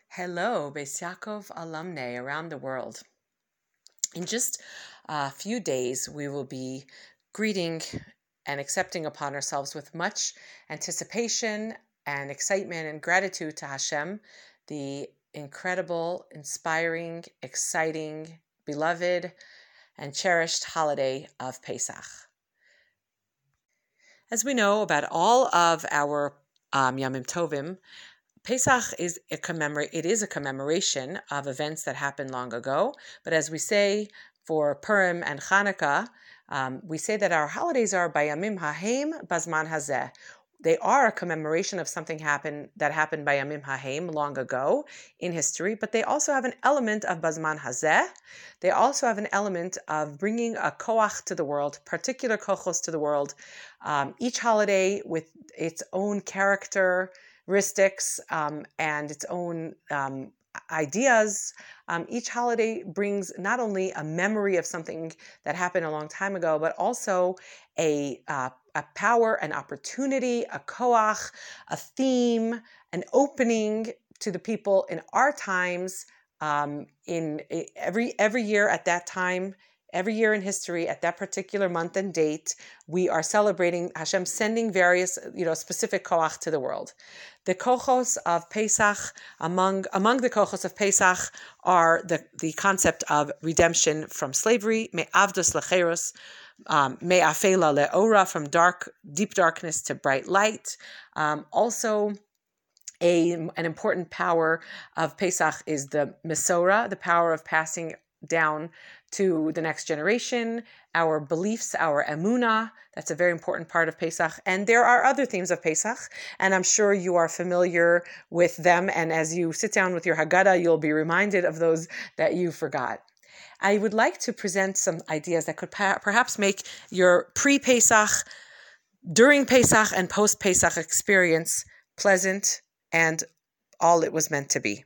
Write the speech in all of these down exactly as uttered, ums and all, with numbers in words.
Hello, Beis Yaakov alumni around the world. In just a few days, we will be greeting and accepting upon ourselves with much anticipation and excitement and gratitude to Hashem, the incredible, inspiring, exciting, beloved, and cherished holiday of Pesach. As we know about all of our um, Yamim Tovim, Pesach is a commemorate. It is a commemoration of events that happened long ago. But as we say for Purim and Hanukkah, um, we say that our holidays are Bayamim Hahem Bazman Hazeh. They are a commemoration of something happen, that happened by Yamim Hahem long ago in history, but they also have an element of Bazman Hazeh. They also have an element of bringing a koach to the world, particular kochos to the world. Um, each holiday with its own character, um, and its own um, ideas. Um, each holiday brings not only a memory of something that happened a long time ago, but also a, uh, a power, an opportunity, a koach, a theme, an opening to the people in our times. Um, in every every year at that time, every year in history, at that particular month and date, we are celebrating Hashem sending various, you know, specific koach to the world. The kochos of Pesach, among among the kochos of Pesach, are the, the concept of redemption from slavery, me'avdos lecheros, um, me'afela le'ora, from dark, deep darkness to bright light. Um, also, a an important power of Pesach is the Mesorah, the power of passing down to the next generation, our beliefs, our emunah. That's a very important part of Pesach. And there are other themes of Pesach, and I'm sure you are familiar with them. And as you sit down with your Haggadah, you'll be reminded of those that you forgot. I would like to present some ideas that could pa- perhaps make your pre-Pesach, during Pesach, and post-Pesach experience pleasant and all it was meant to be.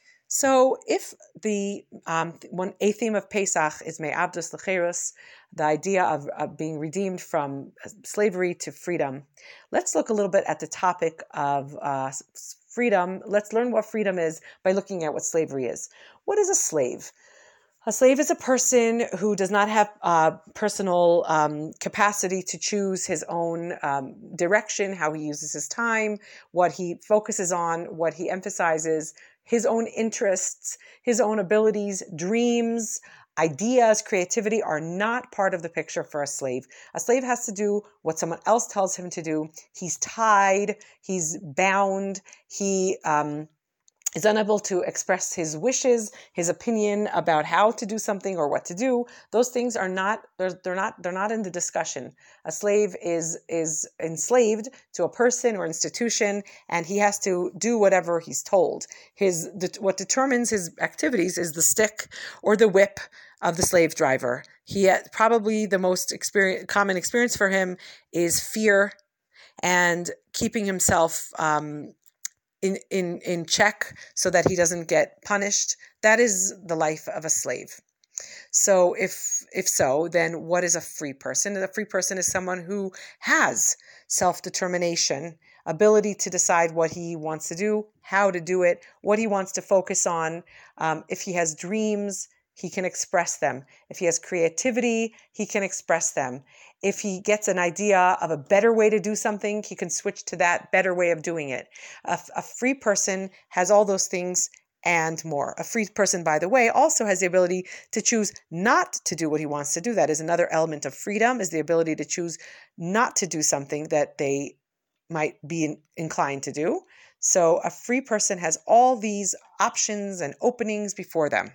So if the um, one a theme of Pesach is me'avdos lecheros, the idea of, of being redeemed from slavery to freedom, let's look a little bit at the topic of uh, freedom. Let's learn what freedom is by looking at what slavery is. What is a slave? A slave is a person who does not have uh, personal um, capacity to choose his own um, direction, how he uses his time, what he focuses on, what he emphasizes, his own interests, his own abilities, dreams, ideas, creativity are not part of the picture for a slave. A slave has to do what someone else tells him to do. He's tied, he's bound, he... Um, is unable to express his wishes, his opinion about how to do something or what to do. Those things are not, they're, they're not, they're not in the discussion. A slave is, is enslaved to a person or institution, and he has to do whatever he's told. His, the, what determines his activities is the stick or the whip of the slave driver. He had, probably the most experience, common experience for him is fear and keeping himself, um, In, in in check so that he doesn't get punished. That is the life of a slave. So if if so, then what is a free person? A free person is someone who has self-determination, ability to decide what he wants to do, how to do it, what he wants to focus on. Um, if he has dreams, he can express them. If he has creativity, he can express them. If he gets an idea of a better way to do something, he can switch to that better way of doing it. A, a free person has all those things and more. A free person, by the way, also has the ability to choose not to do what he wants to do. That is another element of freedom, is the ability to choose not to do something that they might be inclined to do. So a free person has all these options and openings before them.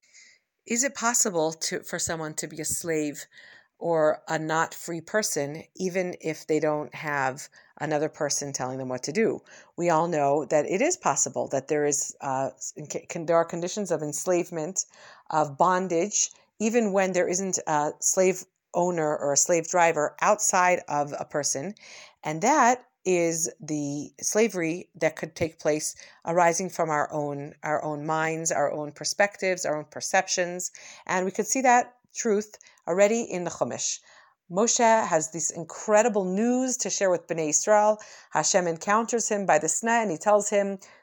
Is it possible to for someone to be a slave or a not free person, even if they don't have another person telling them what to do? We all know that it is possible, that there is uh, can, there are conditions of enslavement, of bondage, even when there isn't a slave owner or a slave driver outside of a person, and that is the slavery that could take place arising from our own our own minds, our own perspectives, our own perceptions. And we could see that truth already in the Chumash. Moshe has this incredible news to share with Bnei Israel. Hashem encounters him by the Sneh, and he tells him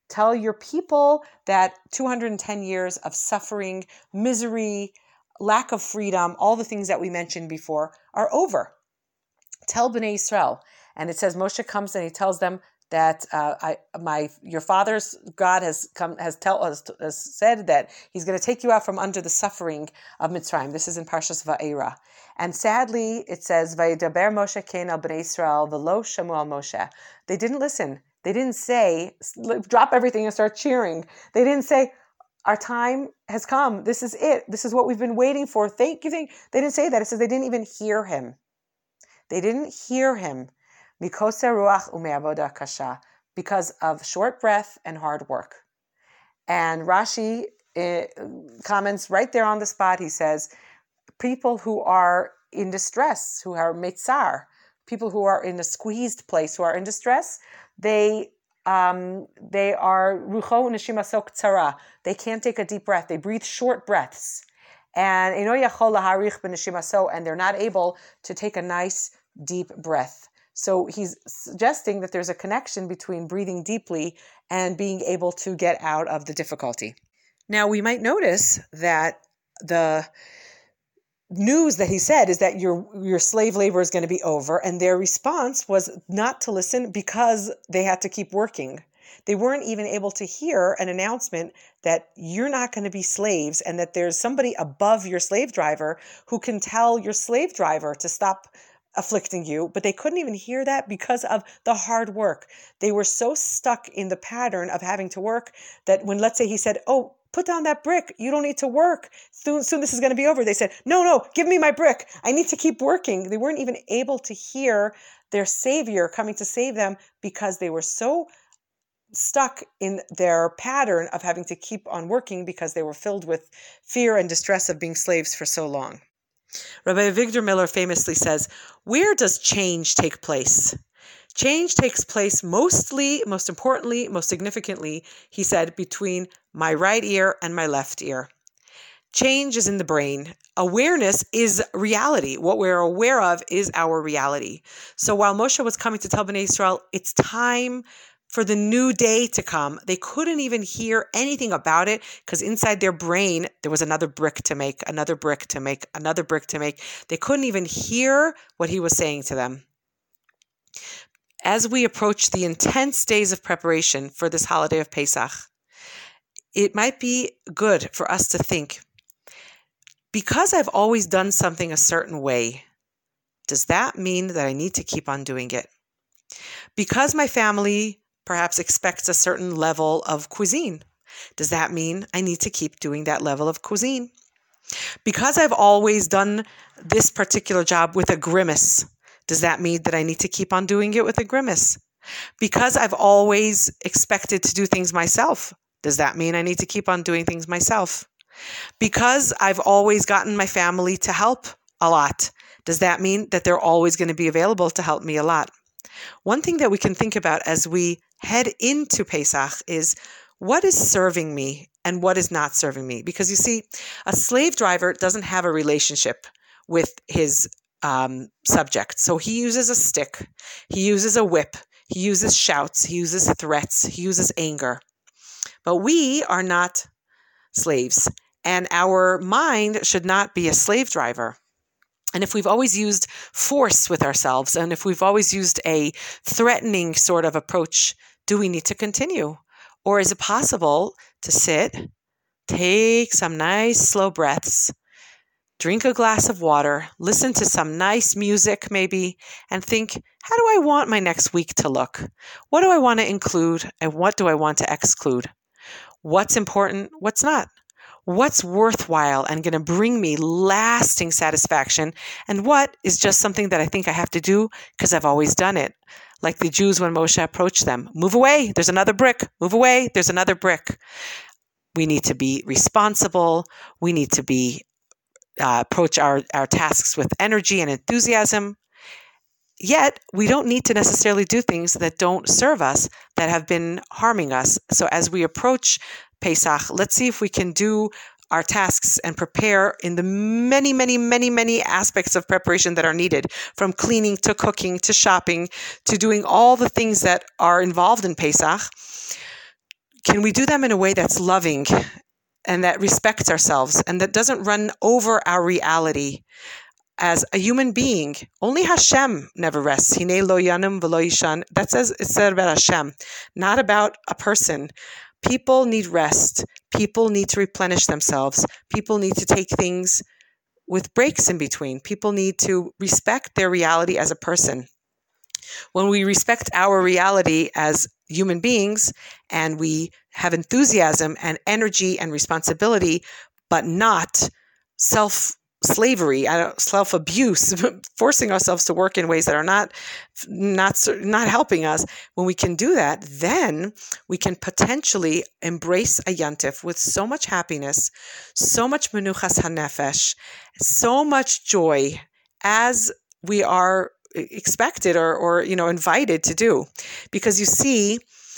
Tell your people that two hundred ten years of suffering, misery, lack of freedom, all the things that we mentioned before are over. Tell Bnei Israel. And it says Moshe comes and he tells them that uh, I, my, your father's God has come, has tell us, has said that He's going to take you out from under the suffering of Mitzrayim. This is in Parshas Va'era. And sadly, it says Vayidaber Moshe Ken al Bnei Israel v'lo shamu al Moshe. They didn't listen. They didn't say, drop everything and start cheering. They didn't say, our time has come. This is it. This is what we've been waiting for. Thank you. Thank. They didn't say that. It says they didn't even hear Him. They didn't hear Him. Mikoseh ruach ume'avoda kasha, because of short breath and hard work. And Rashi uh, comments right there on the spot. He says, people who are in distress, who are metzar, people who are in a squeezed place, who are in distress, they um, they are rucho neshimaso ktsara. They can't take a deep breath. They breathe short breaths. And eno yachol laharich b'neshimaso, and they're not able to take a nice deep breath. So he's suggesting that there's a connection between breathing deeply and being able to get out of the difficulty. Now, we might notice that the news that he said is that your your slave labor is going to be over, and their response was not to listen because they had to keep working. They weren't even able to hear an announcement that you're not going to be slaves and that there's somebody above your slave driver who can tell your slave driver to stop afflicting you, but they couldn't even hear that because of the hard work. They were so stuck in the pattern of having to work that when, let's say, he said, oh, put down that brick, you don't need to work, soon, soon this is going to be over. They said, no, no, give me my brick, I need to keep working. They weren't even able to hear their Savior coming to save them because they were so stuck in their pattern of having to keep on working because they were filled with fear and distress of being slaves for so long. Rabbi Avigdor Miller famously says, where does change take place? Change takes place mostly, most importantly, most significantly, he said, between my right ear and my left ear. Change is in the brain. Awareness is reality. What we're aware of is our reality. So while Moshe was coming to tell Bnei Israel, it's time for the new day to come, they couldn't even hear anything about it because inside their brain, there was another brick to make, another brick to make, another brick to make. They couldn't even hear what he was saying to them. As we approach the intense days of preparation for this holiday of Pesach, it might be good for us to think, because I've always done something a certain way, does that mean that I need to keep on doing it? Because my family perhaps expects a certain level of cuisine, does that mean I need to keep doing that level of cuisine? Because I've always done this particular job with a grimace, does that mean that I need to keep on doing it with a grimace? Because I've always expected to do things myself, does that mean I need to keep on doing things myself? Because I've always gotten my family to help a lot, does that mean that they're always going to be available to help me a lot? One thing that we can think about as we head into Pesach is, what is serving me and what is not serving me? Because you see, a slave driver doesn't have a relationship with his um, subject. So he uses a stick, he uses a whip, he uses shouts, he uses threats, he uses anger. But we are not slaves, and our mind should not be a slave driver. And if we've always used force with ourselves, and if we've always used a threatening sort of approach, do we need to continue? Or is it possible to sit, take some nice slow breaths, drink a glass of water, listen to some nice music maybe, and think, how do I want my next week to look? What do I want to include, and what do I want to exclude? What's important? What's not? What's worthwhile and going to bring me lasting satisfaction, and what is just something that I think I have to do because I've always done it? Like the Jews when Moshe approached them. Move away, there's another brick. Move away, there's another brick. We need to be responsible. We need to be uh, approach our, our tasks with energy and enthusiasm. Yet, we don't need to necessarily do things that don't serve us, that have been harming us. So as we approach Pesach, let's see if we can do our tasks and prepare in the many, many, many, many aspects of preparation that are needed, from cleaning to cooking to shopping to doing all the things that are involved in Pesach. can we do them in a way that's loving and that respects ourselves and that doesn't run over our reality as a human being? Only Hashem never rests. Hine lo yanum v'lo yishan. That says it's said about Hashem, not about a person. People need rest. People need to replenish themselves. People need to take things with breaks in between. People need to respect their reality as a person. When we respect our reality as human beings and we have enthusiasm and energy and responsibility, but not self slavery, self-abuse, forcing ourselves to work in ways that are not, not, not helping us. When we can do that, then we can potentially embrace a Yantif with so much happiness, so much menuchas hanefesh, so much joy, as we are expected or, or you know, invited to do. Because you see,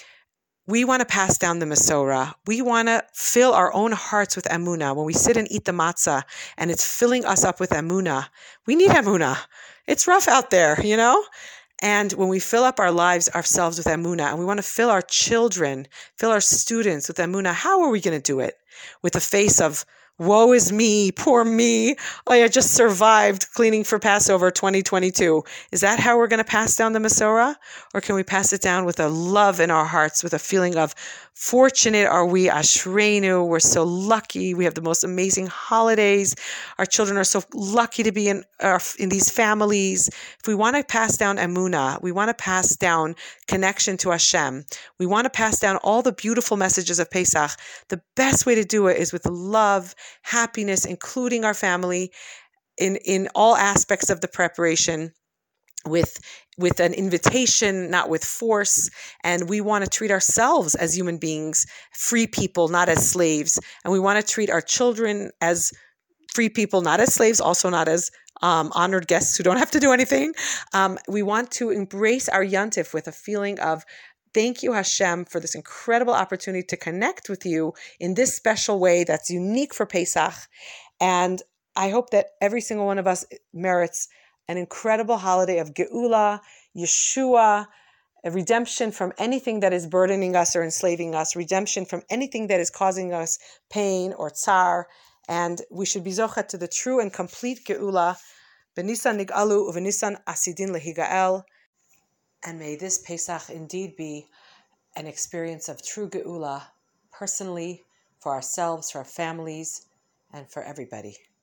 we want to pass down the Masorah. We want to fill our own hearts with Emunah. When we sit and eat the matzah and it's filling us up with Emunah, we need Emunah. It's rough out there, you know? And when we fill up our lives, ourselves with Emunah, and we want to fill our children, fill our students with Emunah, how are we going to do it? With a face of, woe is me, poor me. Oh, I just survived cleaning for Passover twenty twenty-two. Is that how we're going to pass down the Masorah? Or can we pass it down with a love in our hearts, with a feeling of, fortunate are we, Ashreinu, we're so lucky, we have the most amazing holidays, our children are so lucky to be in our, in these families. If we want to pass down Emunah, we want to pass down connection to Hashem, we want to pass down all the beautiful messages of Pesach, the best way to do it is with love, happiness, including our family in, in all aspects of the preparation, with with an invitation, not with force. And we want to treat ourselves as human beings, free people, not as slaves. And we want to treat our children as free people, not as slaves, also not as um, honored guests who don't have to do anything. Um, we want to embrace our Yantif with a feeling of, thank you, Hashem, for this incredible opportunity to connect with you in this special way that's unique for Pesach. And I hope that every single one of us merits an incredible holiday of Geula, Yeshua, a redemption from anything that is burdening us or enslaving us, redemption from anything that is causing us pain or tsar. And we should be zochet to the true and complete Geula. B'Nisan nig'alu u'v'Nisan asidin lehigael. And may this Pesach indeed be an experience of true Geula, personally, for ourselves, for our families, and for everybody.